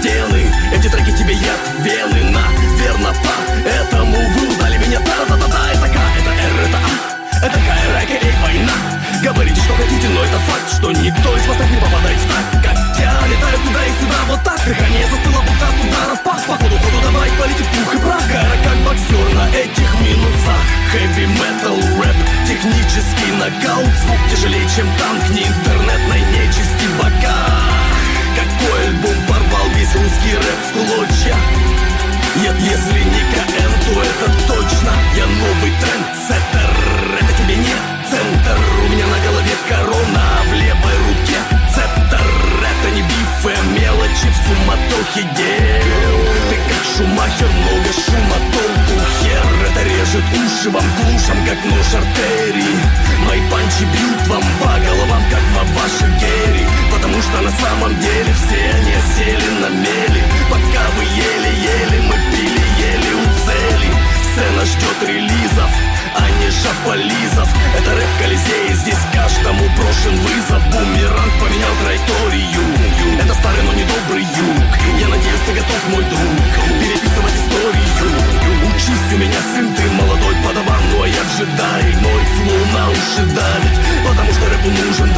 стены. Эти треки тебе яд в вены. Наверно, поэтому вы узнали меня. Та-та-та-та, это К, это Р, это А, это КР, а.к.а. война. Говорите, что хотите, но это факт, что никто из вас так не попадает в так, как я. Летаю туда и сюда, вот так. Дыхание застыло, будто от ударов пах. Походу, давай полетит пух и прах. Кара как боксер на этих минусах. Хэви метал рэп, технический нокаут. Звук тяжелее, чем танк, не интернетной нечисти бока. Какой альбом порвал весь русский рэп в клочья? Нет, если не КН, то это точно. Я новый трендсеттер, это тебе не центр. У меня на голове корона, а в левой руке цептер. Это не бифы, а мелочи в суматохе дел. Ты как Шумахер, много шума, толку хер. Это режет уши вам глушам, как нож артерии. Мои панчи бьют вам по головам, как ваши гери. Потому что на самом деле все они сели на мели. Пока вы ели-ели, мы пили, ели у цели. Сцена ждет релизов, а не шаполизов. Это рэп-колизей, здесь каждому брошен вызов. Бумеранг поменял траекторию. Это старый, но не добрый юг. Я надеюсь, ты готов, мой друг, переписывать историю. Учись у меня, сын, ты молодой подаван. Ну а я джедай, мой флоу на уши давит. Потому что рэпу нужен